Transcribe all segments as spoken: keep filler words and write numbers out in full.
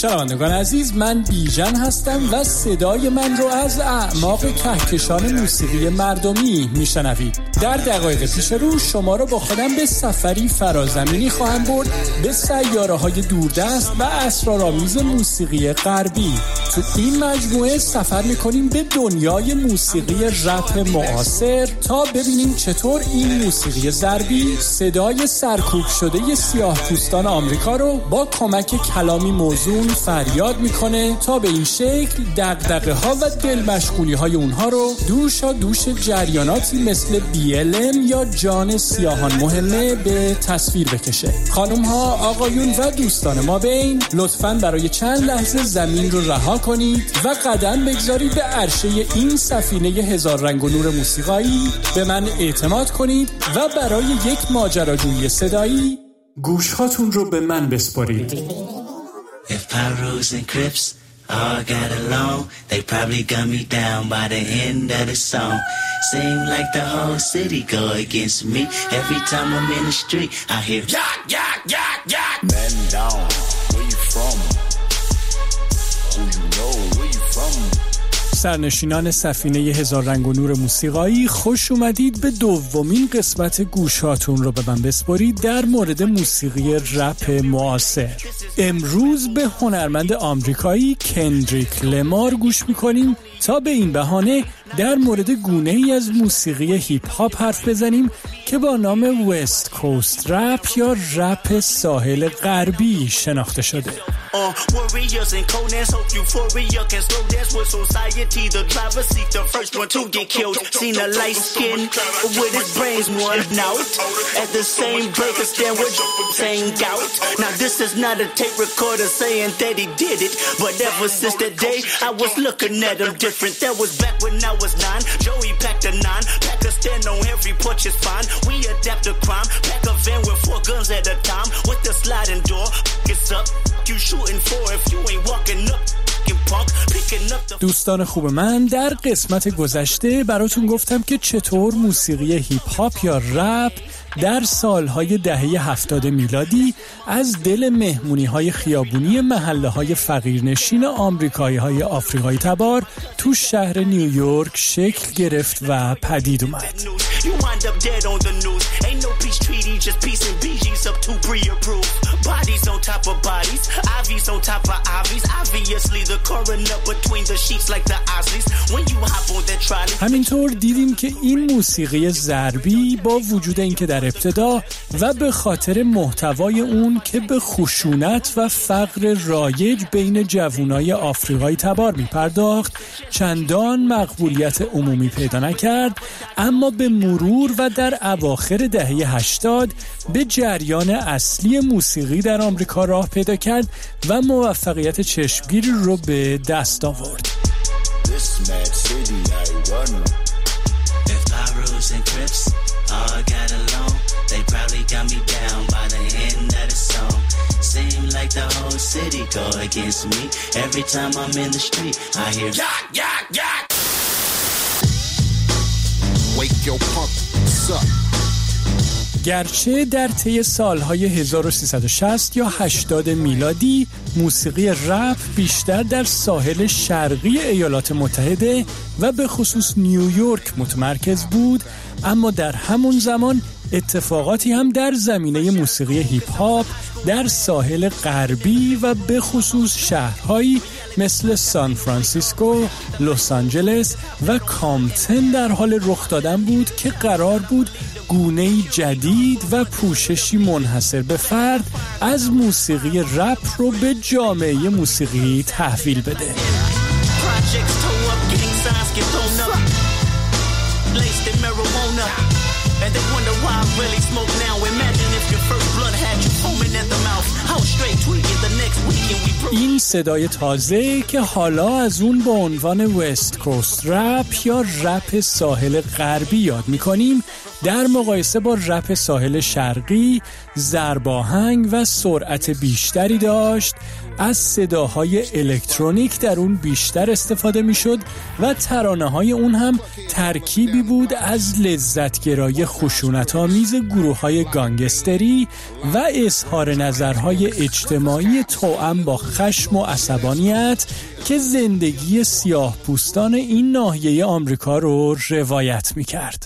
شنوندگان عزیز، من بیژن هستم و صدای من رو از اعماق کهکشان موسیقی مردمی میشنوید. در دقایق پیش رو شما رو با خودم به سفری فرازمینی خواهم برد به سیاره های دوردست و اسرارآمیز موسیقی غربی. تو این مجموعه سفر میکنیم به دنیای موسیقی رپ معاصر تا ببینیم چطور این موسیقی ضربی صدای سرکوب شده سیاه‌پوستان آمریکا رو با کمک کلامی موزون فریاد میکنه تا به این شکل دغدغه ها و دل مشغولی های اونها رو دوشا دوش جریاناتی مثل بی ال ام یا جان سیاهان مهمه به تصویر بکشه. خانم ها، آقایون و دوستان ما بین، لطفاً برای چند لحظه زمین رو رها کنید و قدم بگذارید به عرشه این سفینه هزار رنگ و نور موسیقایی. به من اعتماد کنید و برای یک ماجراجویی صدایی گوشهاتون رو به من بسپارید. If Pyrus and Crips all got along, they probably got me down by the end of the song. Seem like the whole city go against me. Every time I'm in the street, I hear yak, yak, yak, yak. Man down, where you from? Who you know, where you from? سرنشینان سفینه هزار رنگ و نور موسیقایی، خوش اومدید به دومین قسمت گوشاتون رو به من بسپارید در مورد موسیقی رپ معاصر. امروز به هنرمند آمریکایی کندریک لمار گوش میکنیم تا به این بهانه در مورد گونه‌ای از موسیقی هیپ هاپ حرف بزنیم که با نام وست کوست رپ یا رپ ساحل غربی شناخته شده. Uh, warriors and conans, hope euphoria can slow dance with society. The driver seek the first one to get killed. Seen a light skin with his brains worn out. At the same break a stand with saying gout. Now this is not a tape recorder saying that he did it, but ever since that day I was looking at him different. That was back when I was nine. Joey packed a nine, pack a stand on every porch is fine. We adapt to crime, pack a van with four guns at a time. With the sliding door, it's up. You shooting for if you ain't walking up. دوستان خوب من، در قسمت گذشته براتون گفتم که چطور موسیقی هیپ هاپ یا رپ در سالهای دهه هفتاد میلادی از دل مهمونی‌های خیابونی محله‌های فقیرنشین آمریکایی‌های آفریقایی تبار تو شهر نیویورک شکل گرفت و پدید اومد. همینطور دیدیم که این موسیقی ضربی با وجود اینکه در ابتدا و به خاطر محتوای اون که به خشونت و فقر رایج بین جوانای آفریقایی تبار میپرداخت چندان مقبولیت عمومی پیدا نکرد، اما به مرور و در اواخر دهه هشتاد به جریان اصلی موسیقی در آمریکا راه پیدا کرد و موفقیت چشمگیری رو به دست آورد. گرچه در طی سالهای هزار و سیصد و شصت یا هشتاد میلادی موسیقی رپ بیشتر در ساحل شرقی ایالات متحده و به خصوص نیویورک متمرکز بود، اما در همون زمان اتفاقاتی هم در زمینه موسیقی هیپ هاپ در ساحل غربی و به خصوص شهرهایی مثل سان فرانسیسکو، لس آنجلس و کامپتن در حال رخ دادن بود که قرار بود گونه‌ای جدید و پوششی منحصر به فرد از موسیقی رپ رو به جامعه موسیقی تحویل بده. این صدای تازه که حالا از اون با عنوان وست کوست رپ یا رپ ساحل غربی یاد می‌کنیم، در مقایسه با رپ ساحل شرقی ضرباهنگ و سرعت بیشتری داشت، از صداهای الکترونیک در اون بیشتر استفاده میشد و ترانه‌های اون هم ترکیبی بود از لذتگرایی خشونت‌آمیز گروه‌های گانگستری و اظهار نظرهای اجتماعی توأم با خشم و عصبانیت که زندگی سیاه پوستان این ناحیه آمریکا رو روایت می‌کرد.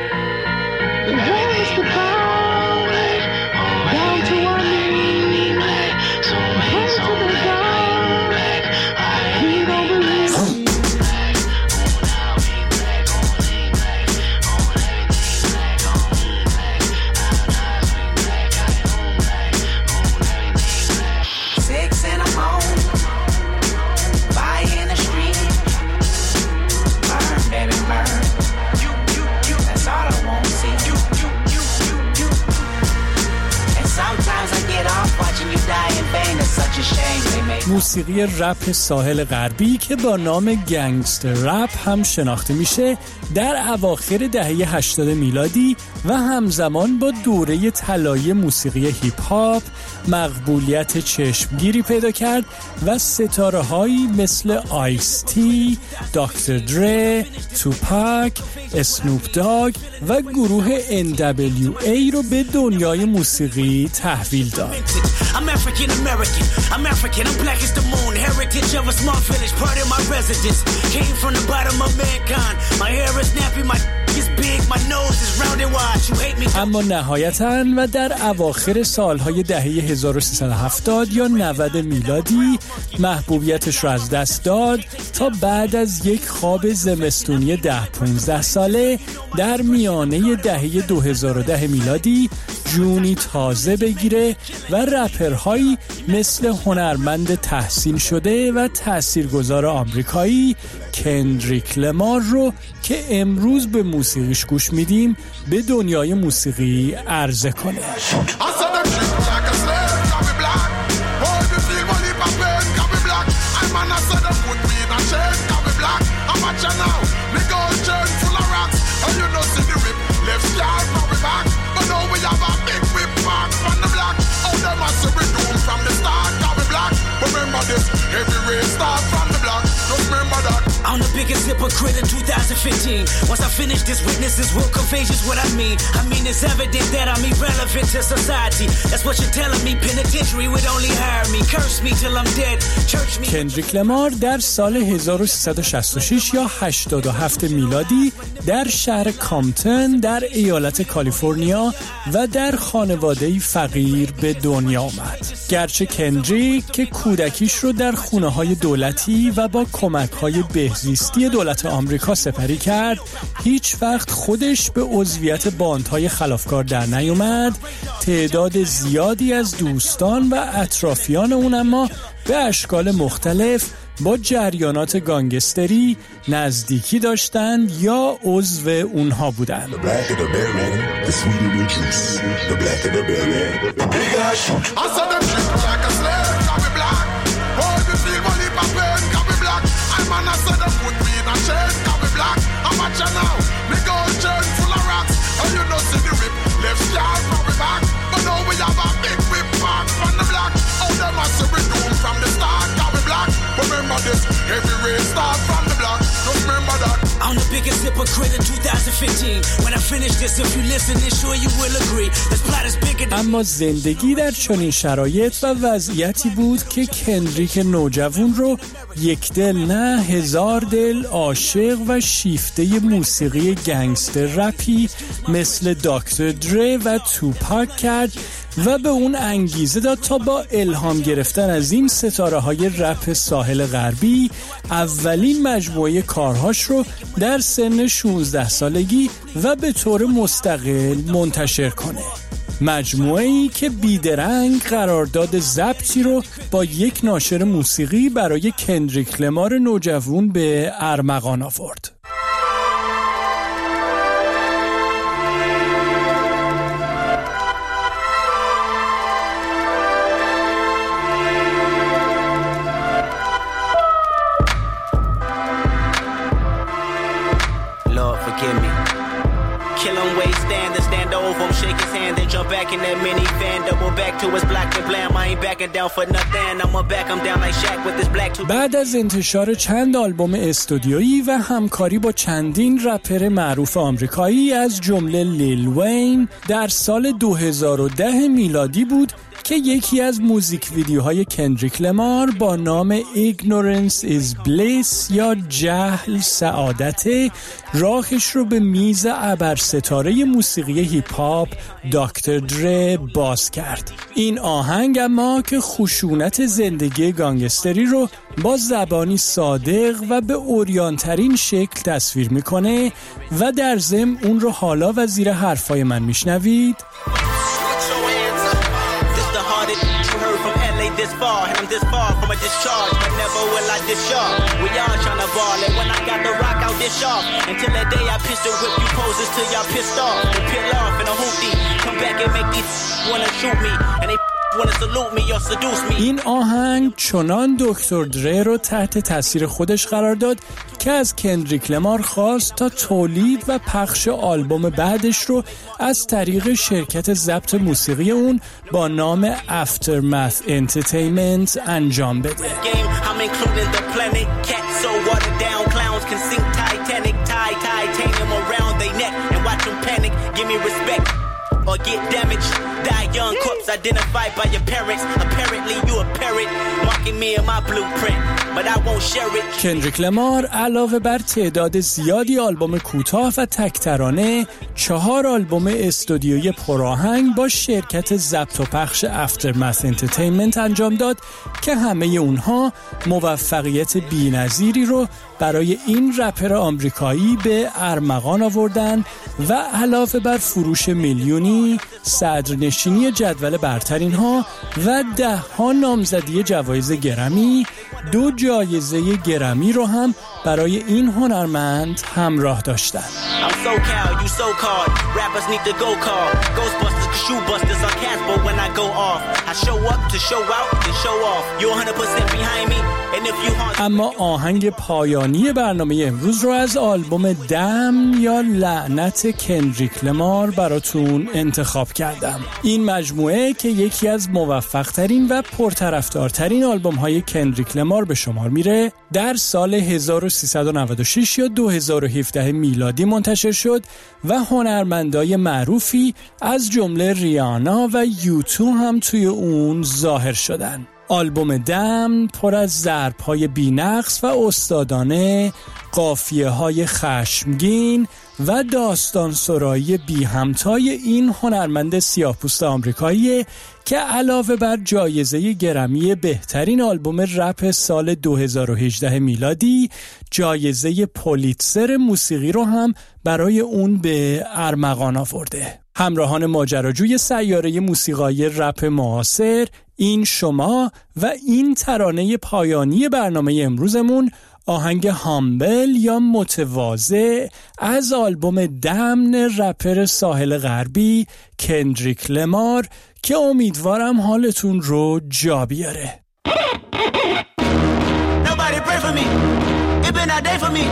موسیقی رپ ساحل غربی که با نام گنگستر رپ هم شناخته میشه، در اواخر دهه هشتاد میلادی و همزمان با دوره طلایی موسیقی هیپ هاپ مقبولیت چشمگیری پیدا کرد و ستاره‌هایی مثل آیس تی، دکتر دره، توپاک، اسنوپ داگ و گروه ان دبلیو ای رو به دنیای موسیقی تحویل داد. I'm African American, I'm African, I'm black as the moon, heritage of a small village, part of my residence, came from the bottom of mankind, my hair is nappy, my is big, my nose is round and wide, you hate me. اما نهایتاً و در اواخر سالهای دهه هزار و سیصد و هفتاد یا نود میلادی محبوبیتش رو از دست داد تا بعد از یک خواب زمستونی ده پونزده ساله در میانه دهه دو هزار و ده میلادی جونی تازه بگیره و رپرهایی مثل هنرمند تحسین شده و تاثیرگذار آمریکایی کندریک لمار رو که امروز به موسیقیش گوش میدیم به دنیای موسیقی عرضه کنه. I'm the biggest hypocrite in two thousand fifteen. Once I finish this, witnesses will contagious what I mean. I mean it's evident that I'm irrelevant to society. That's what you're telling me. Penitentiary would only hire me. Curse me till I'm dead. Church me. کندریک لمار در سال هزار و سیصد و شصت و شش یا هشتاد و هفت میلادی در شهر کامپتون در ایالت کالیفرنیا و در خانواده‌ای فقیر به دنیا آمد. گرچه کندریک که کودکیش رو در خونه‌های دولتی و با کمک‌های بهزیستی دولت آمریکا سپری کرد، هیچ وقت خودش به عضویت باندهای خلافکار در نیامد. تعداد زیادی از دوستان و اطرافیان اون اما به اشکال مختلف با جریانات گانگستری نزدیکی داشتند یا عضو اونها بودند. I'm the biggest hypocrite in two thousand fifteen. When I finish this, if you listen, then sure you will agree. This plot is bigger than... اما زندگی در چنین شرایط و وضعیتی بود که کندریک نوجوان رو یک دل نه هزار دل عاشق و شیفته موسیقی گنگستر رپی مثل دکتر دره و توپاک کرد و به اون انگیزه داد تا با الهام گرفتن از این ستاره های رپ ساحل غربی اولین مجموعه کارهاش رو در سن شانزده سالگی و به طور مستقل منتشر کنه. مجموعه‌ای که بیدرنگ قرارداد ضبطی رو با یک ناشر موسیقی برای کندریک لمار نوجوان به ارمغان آورد. Lord forgive me. Kill 'em, waste down. back in that minivan, double back to his black and blam. I ain't backing down for nothing. I'ma back him down like Shaq with his black. بعد از انتشار چند آلبوم استودیویی و همکاری با چندین رپر معروف آمریکایی از جمله لیل وین، در سال دو هزار و ده میلادی بود که یکی از موزیک ویدیوهای کندریک لمار با نام Ignorance is Bliss یا جهل سعادت راهش رو به میز ابرستاره موسیقی هیپ هاپ دکتر در باز کرد. این آهنگ اما که خشونت زندگی گانگستری رو با زبانی صادق و به عریان‌ترین شکل تصویر میکنه و در ضمن اون رو حالا و زیر حرفای من میشنوید. This far, and I'm this far from a discharge, but never will I discharge. We all tryna ball, and when I got the rock, I'll dish off. Until that day I pistol whip you poses till y'all pissed off. And peel off in a hoopty, come back and make these wanna shoot me, and they wanna salute me or seduce me. این آهنگ چنان دکتر در رو تحت تاثیر خودش قرار داد که از کندریک لمار خواست تا تولید و پخش آلبوم بعدش رو از طریق شرکت ضبط موسیقی اون با نام Aftermath Entertainment انجام بده. Or get damaged, die young, corpse identified by your parents. Apparently you a parrot, marking me in my blueprint, but I won't share it. کندریک لمار علاوه بر تعداد زیادی آلبوم کوتاه و تک ترانه، چهار آلبوم استودیویی پرآهنگ با شرکت ضبط و پخش Aftermath Entertainment انجام داد که همه اونها موفقیت بی‌نظیری رو برای این رپر آمریکایی به ارمغان آوردن و علاوه بر فروش میلیونی، صدرنشینی جدول برترین ها و ده ها نامزدی جوایز گرمی، دو جایزه گرمی رو هم برای این هنرمند همراه داشتن. اما آهنگ پایانی برنامه امروز رو از آلبوم دم یا لعنت کندریک لمار براتون انتخاب کردم. این مجموعه که یکی از موفق‌ترین و پرطرفدارترین آلبوم‌های کندریک لمار به شمار میره، در سال هزار و سیصد و نود و شش یا دو هزار و هفده میلادی منتشر شد و هنرمندای معروفی از جمله ریانا و یوتو هم توی اون ظاهر شدن. آلبوم دم پر از ضرب‌های بی‌نقص و استادانه، قافیه‌های خشمگین و داستان سرایی بی همتای این هنرمند سیاه‌پوست آمریکایی که علاوه بر جایزه گرمی بهترین آلبوم رپ سال دو هزار و هجده میلادی، جایزه پولیتزر موسیقی رو هم برای اون به ارمغان آورده. همراهان ماجراجوی سیاره موسیقایی رپ معاصر، این شما و این ترانه پایانی برنامه امروزمون، آهنگ هامبل یا متواضع از آلبوم دم رپر ساحل غربی کندریک لمار که امیدوارم حالتون رو جا بیاره. Nobody pray for me. It been a day for me.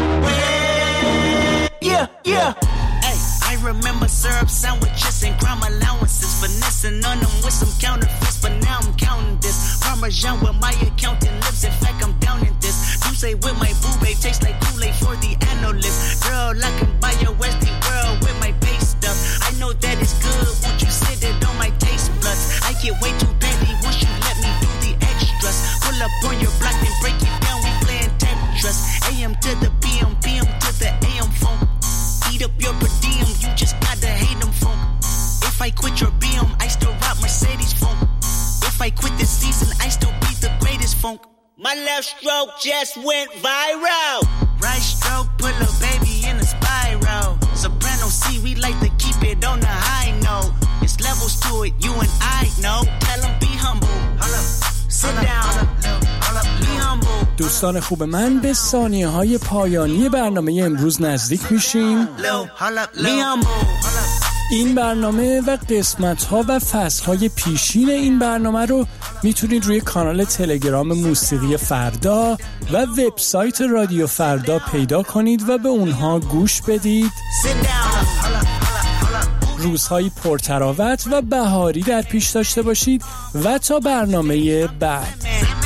Yeah, yeah. Hey, I remember syrup sandwiches and crime allowances, finessing on them with some counterfeits, but now I'm counting this. Parmesan with my accountant lips, in fact I'm down in this. You say with my boo babe tastes like Kool-Aid for the analyst. Girl, I can buy your Westie world with my base stuff. I know that it's good, won't you sit it on my taste buds? I get way too petty once you let me do the extras. Pull up on your block and break it down, we playing Tetris. A M to the P M, P M to the A M phone. Eat up your per diem, you just gotta hate them phone. If I quit your B M, I still rock Mercedes phone. If I quit this season, I still be the greatest funk. My left stroke just went viral. Right stroke put a baby in a spiral. Soprano C, we like to keep it on the high note. It's levels to it, you and I know. Tell them be humble. Hold up. Sit down. Be humble. دوستان خوب من، به ثانیه های پایانی برنامه امروز نزدیک میشیم. Be humble. این برنامه و قسمت‌ها و فصل‌های پیشین این برنامه رو میتونید روی کانال تلگرام موسیقی فردا و وبسایت رادیو فردا پیدا کنید و به اونها گوش بدید. روزهای پرتراوت و بهاری در پیش داشته باشید و تا برنامه بعد.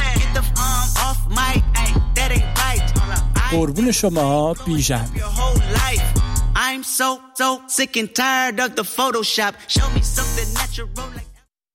قربون شما بیژن. I'm so so sick and tired of the Photoshop. Show me something natural like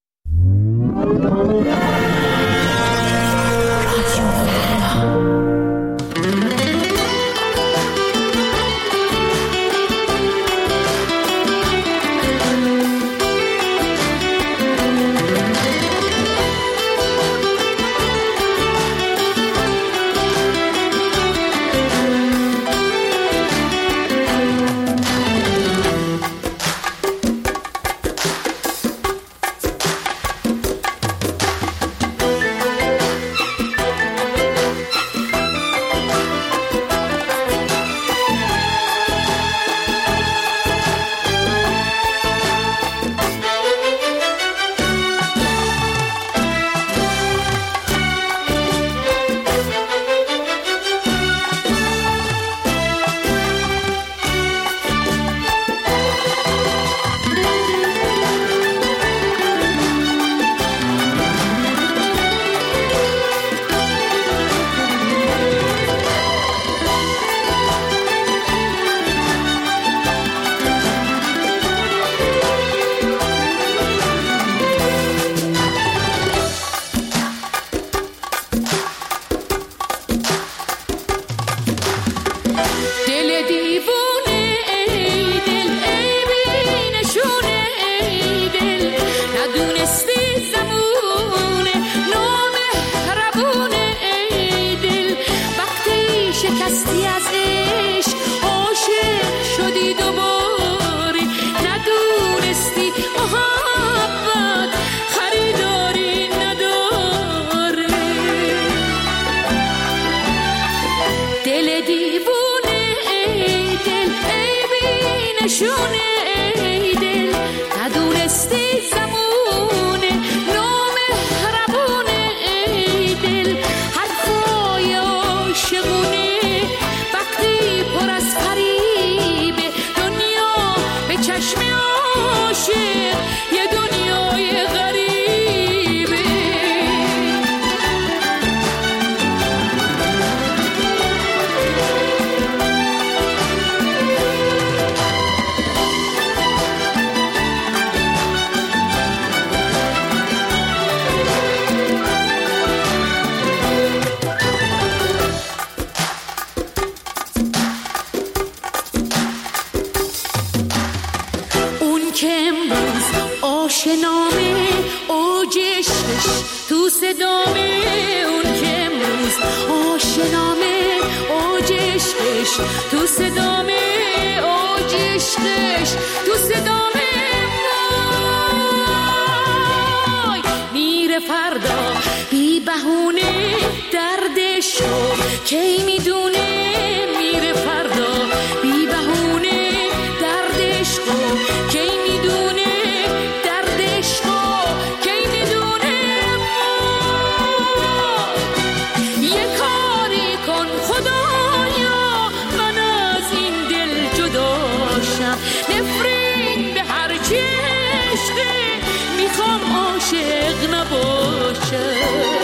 تو صدامه اوج عشقش تو صدامه وای میره فردا بی بهونه دردشو کی میدونه میره فردا بی بهونه دردشو کی میدونه دردشو کی میدونه یه کاری کن خدایا من از این دل جداشم نفرین به هر چی عشقه میخوام عاشق نباشم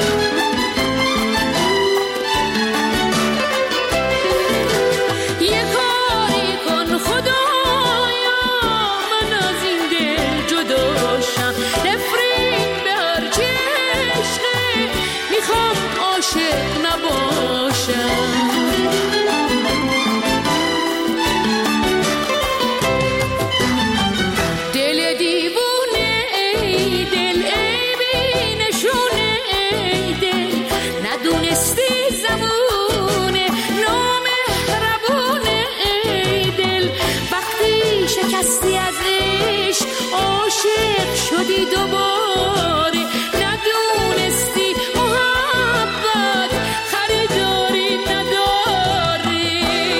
شدی دوباره ندونستی محبت خریداری نداری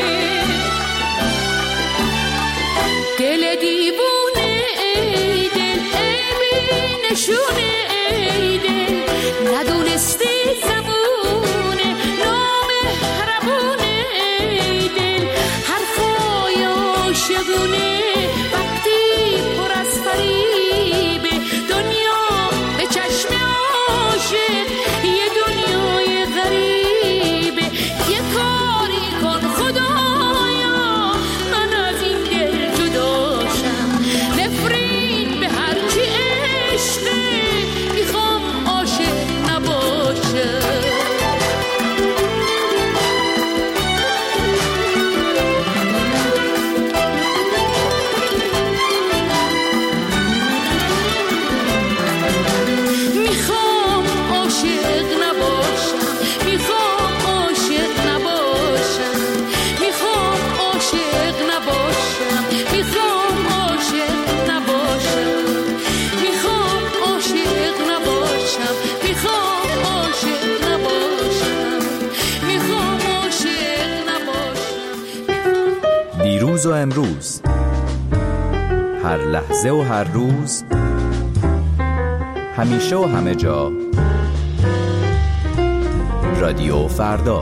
دل دیوونه ای دل عیبی نشونه ای دل ندونستی زبونه نامهربونه ای دل حرفای عاشقونه وقتی دیروز و امروز، هر لحظه و هر روز، همیشه و همه جا، رادیو فردا.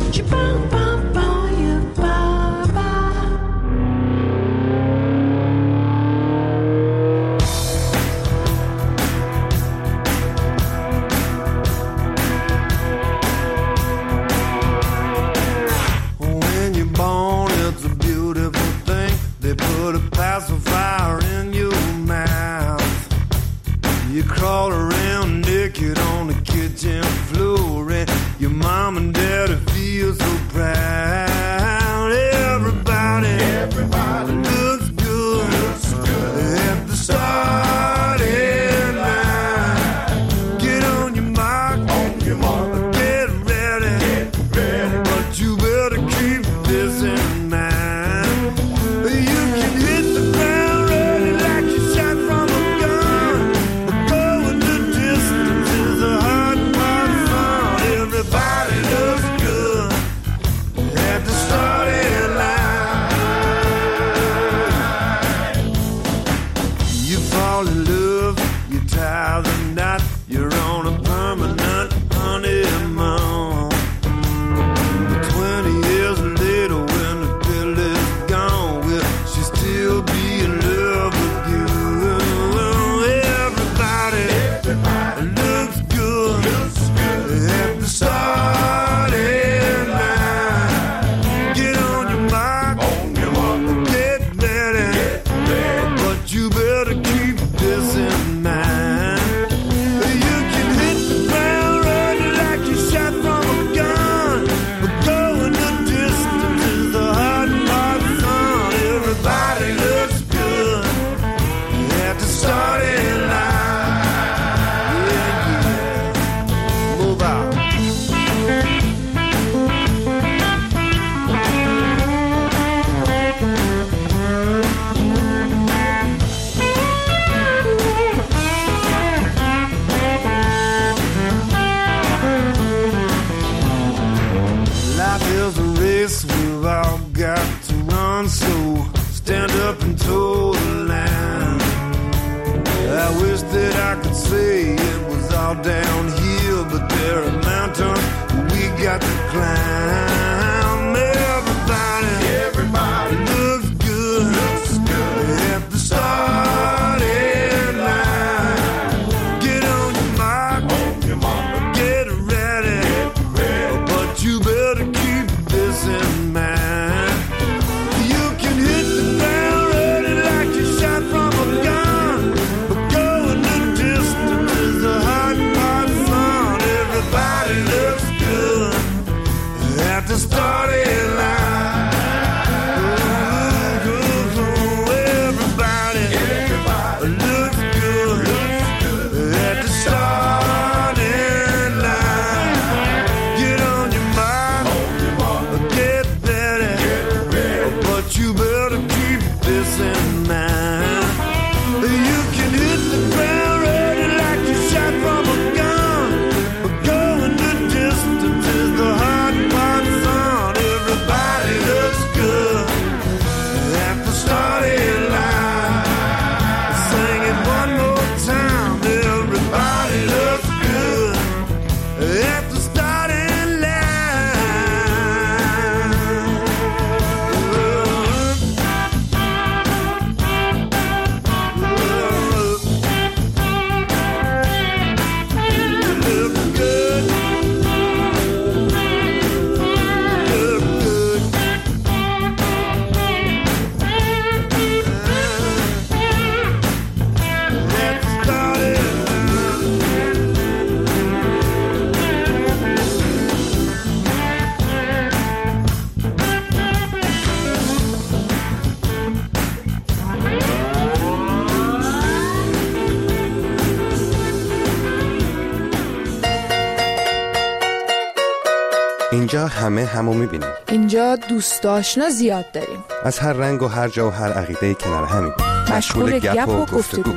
اینجا همه همو میبینیم. اینجا دوست آشنا زیاد داریم. از هر رنگ و هر جا و هر عقیده کنار همیم. مشغول گپ و گفتگو.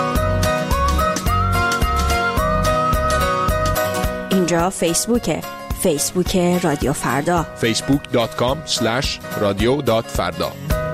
اینجا فیسبوکه. فیسبوک رادیو فردا فیسبوک دات کام اسلش رادیو دات فردا.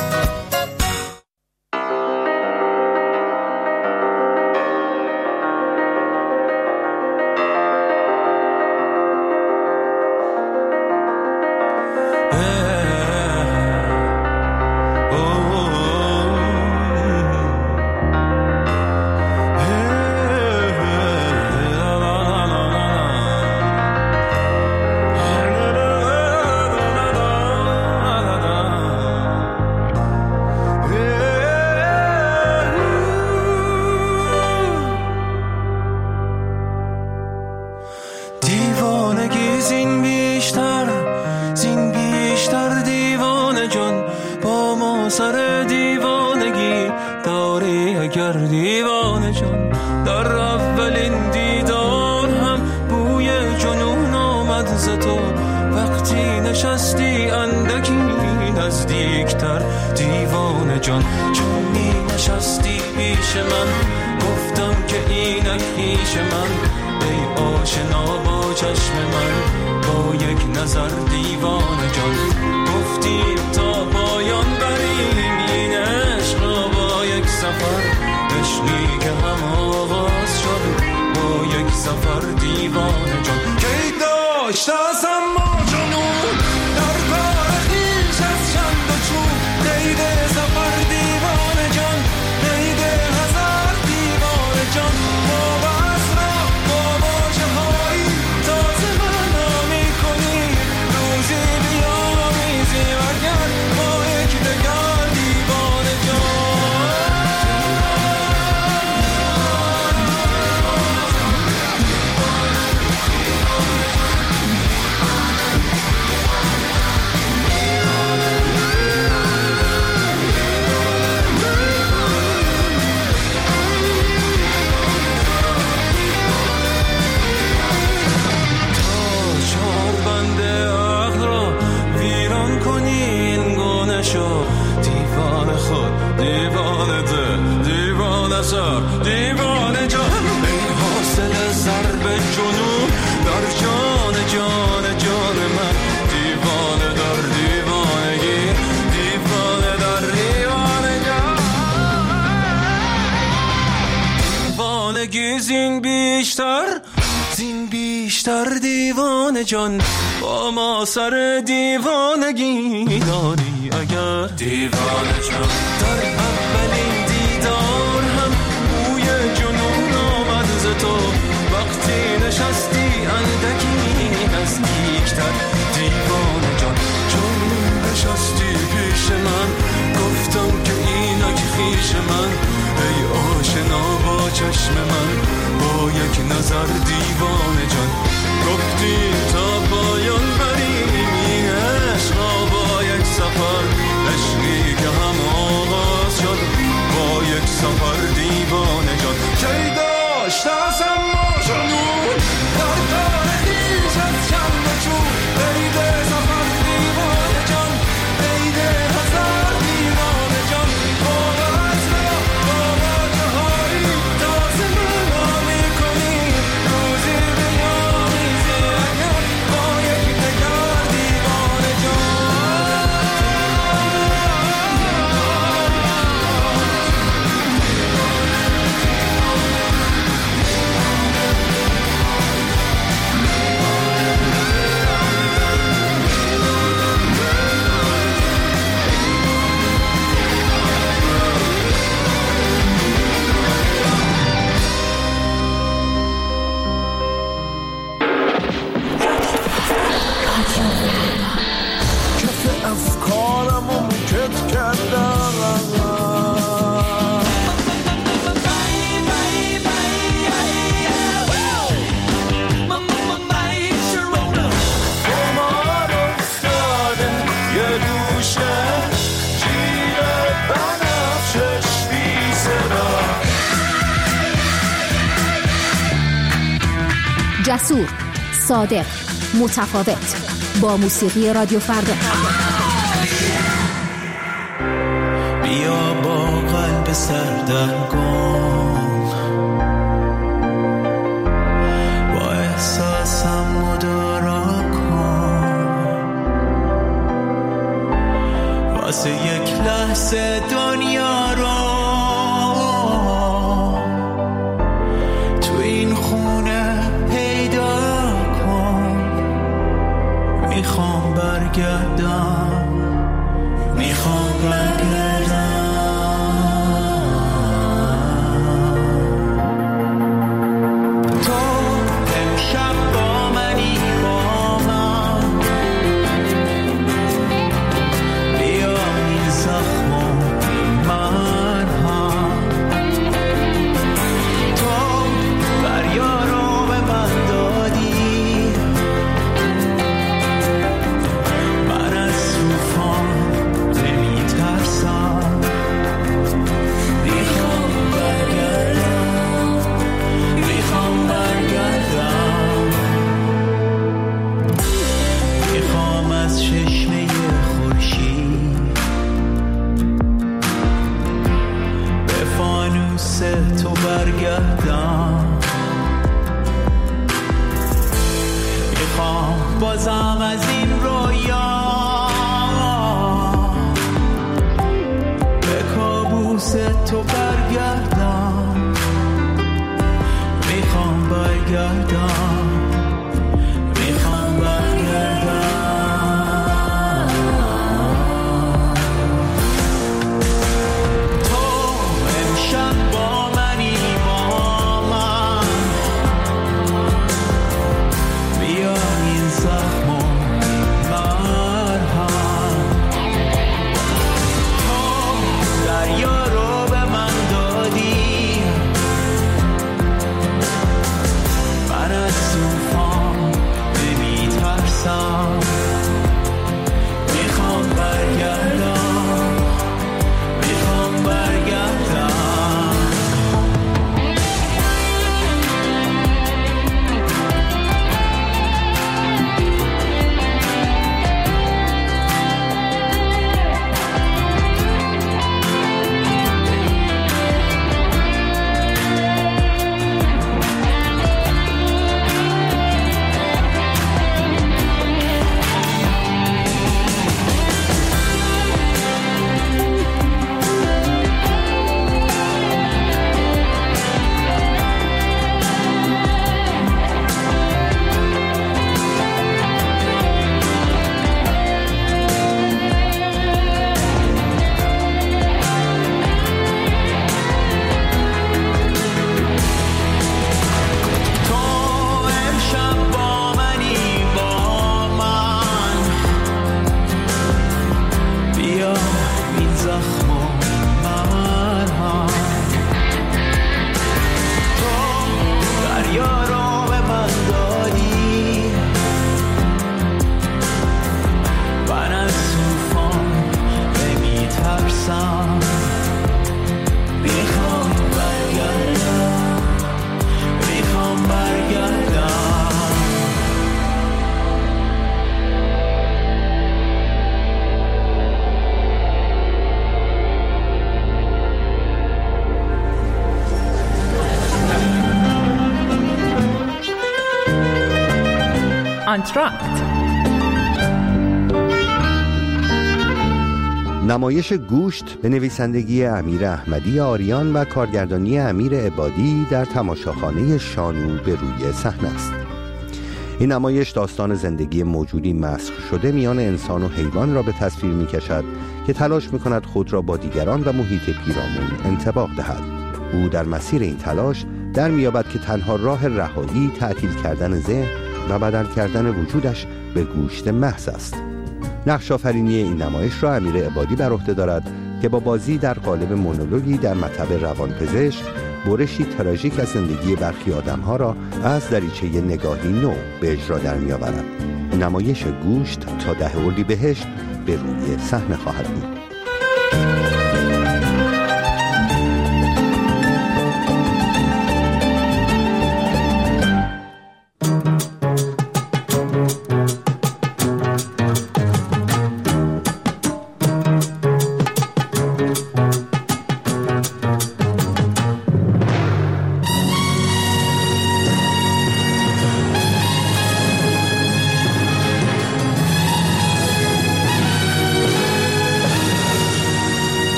زین بیشتر زین بیشتر دیوانه جان با ما سر دیوانگی داری اگر دیوانه جان در اولین دیدار هم بوی جنون آمد ز تو وقتی نشستی اندکی نزدیکتر دیوانه جان چون نشستی پیش من گفتم که اینک خویش من ای آشنا با چشم من با یک نظر دیوانه جان گفتی تا پایان بریم این عشق را با یک سفر عشقی که هم آغاز شد با یک سفر دیوانه جان کی داشت از اما جنون در کار خویش از چند چون عید سفر دیوانه جان عید هزار دیوانه جان باز را با واجه هایی تازه منو میکنی روزی بیامیزی اگر با یک دگر دیوانه جان کف افکارمو میکت کردم قمار افتاده یه گوشه جیب بنفشش بی صدا جسور، صادق، متفاوت با موسیقی رادیو فردا. بیا با قلب سردرگم با احساسم مدارا کن برگردم، میخوام برگردم. تو امشب با منی، با من بیا این زخمو من هم. تو دریا رو به من دادی، من از طوفان نمیترسم. میخوام برگردم، میخوام برگردم. میخوام از چشمه خورشید به فانوس تو برگردم. میخوام بازم از این رویا به کابوس تو برگردم. میخوام برگردم، میخوام برگردم. تو امشب با منی، با من بیا این زخمو مرهم. تو دریا رو به من دادی، من از طوفان نمیترسم. میخوام برگردم، میخوام برگردم. آنتراکت. نمایش گوشت به نویسندگی امیر احمدی آریان و کارگردانی امیر عبادی در تماشاخانه شانو به روی صحنه است. این نمایش داستان زندگی موجودی مسخ شده میان انسان و حیوان را به تصویر می کشد که تلاش می کند خود را با دیگران و محیط پیرامون انطباق دهد. او در مسیر این تلاش در میابد که تنها راه رهایی تعطیل کردن ذهن و بدل کردن وجودش به گوشت محض است. نقش آفرینی این نمایش را امیر عبادی بر عهده دارد که با بازی در قالب مونولوگی در مطب روانپزشک برشی تراژیک از زندگی برخی آدم‌ها را از دریچه نگاهی نو به اجرا در می‌آورد. نمایش گوشت تا ده اردیبهشت به روی صحنه خواهد بود.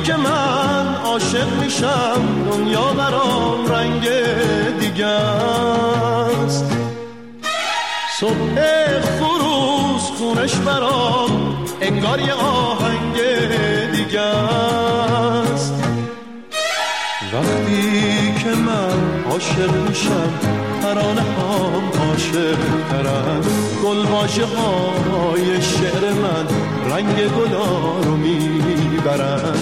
که من عاشق میشم دنیا برام رنگ دیگه است. صبح فروز خونش برام انگار یه آهنگ دیگه است. وقتی که من عاشق میشم ترانه هم عاشق ترن، گل واژه های شعر من رنگ گلا رو میبرن.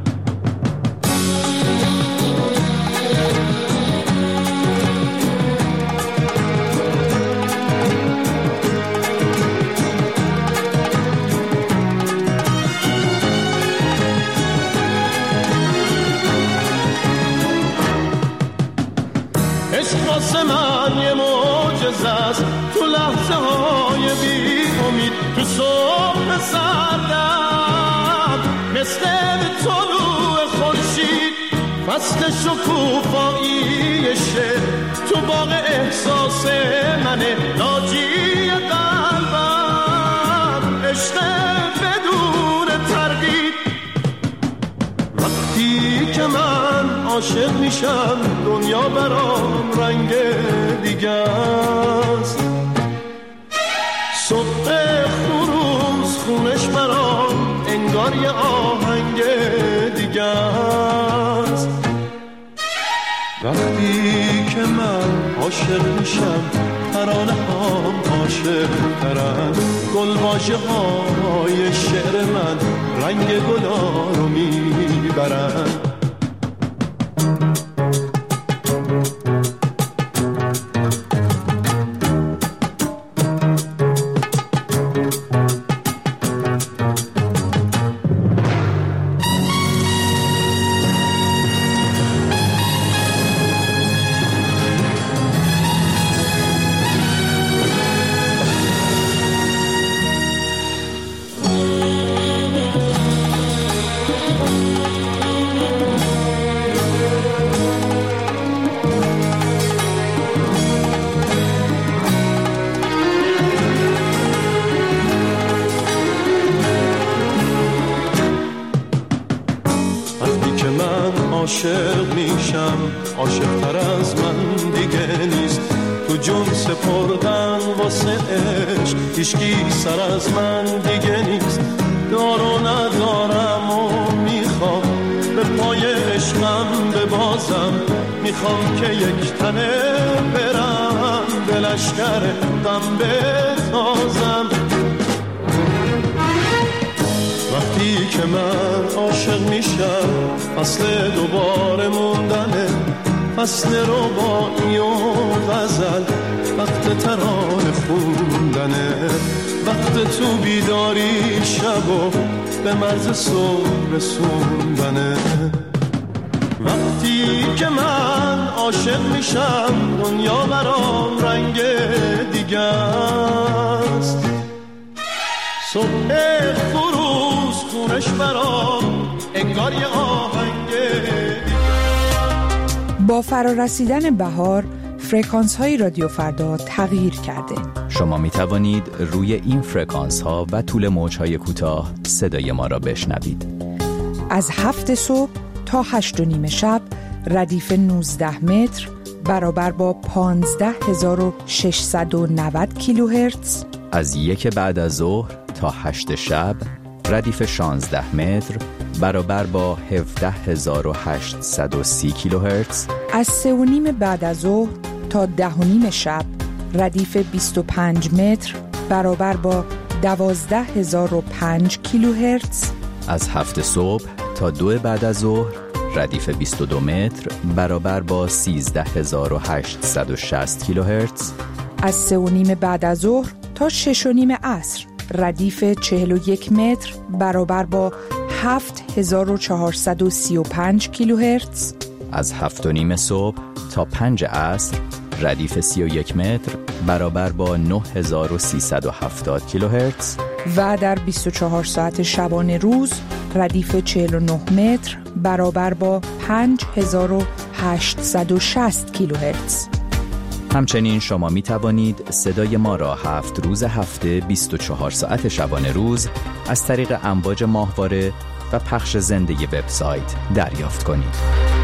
واسه من یه معجزه است، تو لحظه های بی امید، تو صبح سردم مثل طلوع خورشید، فصل شکوفایی شعر تو باغ احساس منه، ناجی قلبم عشق بدون تردید. وقتی که من عاشق میشم دنیا برام رنگ دیگه است. صبح خروز خونش برام انگار یه آهنگ دیگه است. وقتی که من عاشق میشم ترانه هم عاشق ترن، گل واژه های شعر من رنگ گلا رو میبرن. عاشق میشم عاشق تر از من دیگه نیست، تو جون سپردن واسه عشق هیچکی سر از من دیگه نیست. دار و ندارم و میخوام به پای عشقم ببازم، میخوام که یک تنه برم به لشکر غم بتازم. وقتی که من عاشق میشم فصل دوباره موندنه، فصل رباعی و غزل، وقت ترانه خوندنه، وقت تو بیداری شب و به مرز صبح رسوندنه. وقتی که من عاشق میشم دنیا برام رنگ دیگه است. صبح فروز خونش برام انگار یه آهنگ دیگه. با فرارسیدن بهار فرکانس های رادیو فردا تغییر کرده. شما می توانید روی این فرکانس ها و طول موج های کوتاه صدای ما را بشنوید. از هفت صبح تا هشت و نیم شب ردیف نوزده متر برابر با پانزده هزار و ششصد و نود کیلوهرتز. از یک بعد از ظهر تا هشت شب ردیف شانزده متر برابر با هفده هزار و هشتصد و سی کیلوهرتز. از سه و نیم بعد از ظهر تا ده و نیم شب ردیف بیست و پنج متر برابر با دوازده هزار و پنج کیلوهرتز. از هفت صبح تا دو بعد از ظهر ردیف بیست و دو متر برابر با سیزده هزار و هشتصد و شصت کیلوهرتز. از سه و نیم بعد از ظهر تا شش و نیم عصر ردیف چهل و یک متر برابر با هفت هزار و چهارصد و سی و پنج کیلوهرتز. از هفت و نیم صبح تا پنج عصر ردیف سی و یک متر برابر با نه هزار و سیصد و هفتاد کیلوهرتز. و در بیست و چهار ساعت شبانه روز ردیف چهل و نه متر برابر با پنج هزار و هشتصد و شصت کیلوهرتز. همچنین شما می توانید صدای ما را هفت روز هفته بیست و چهار ساعت شبانه روز از طریق امواج ماهواره و پخش زنده وبسایت دریافت کنید.